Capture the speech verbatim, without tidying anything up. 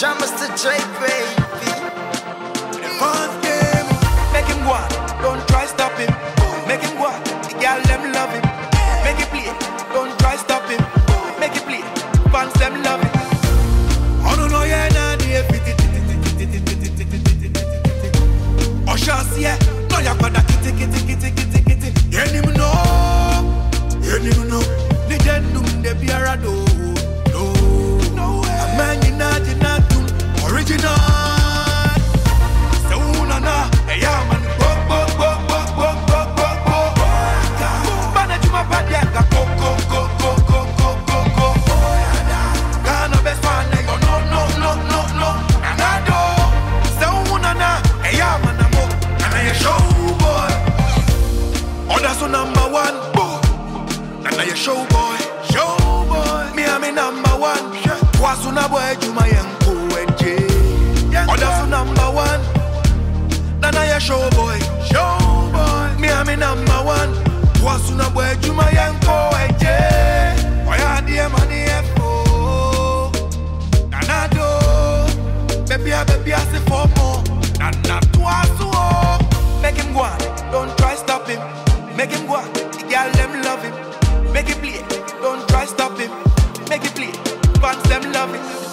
Mister J, baby. Fun game. Make him go on, don't try stop him. Make him go on, the girl them love him. Make it play, don't try stop him. Make it play, fans them love him. I don't know yeah na the fit. Oshasiye, no ya kwada kiti kiti kiti kiti kiti. Yeni mu no, yeni mu no. Ni jendum de biara do, no, no way. Amani na jinatum, original. Seuna na, eya man, go go go go go go go go. Bana juma padia ka go go go go go go go go. Kana beswane yo no no no no no. Anado, seuna na, eya man. Show boy, oh that's number one, boy. And now you show boy, show boy. Me I'm number one. Wasuna boy Juma Yanko Enje. Oh that's number one. And now you show boy, show boy. Me I'm number one. Wasuna boy Juma Yanko Enje. Oh yeah, dear money F-O. Nanado, baby I baby I say for more. Nana twasu. Make him go on, don't try stop him. Make him go on, the girl them love him. Make it play, don't try stop him. Make it play, fans them love him.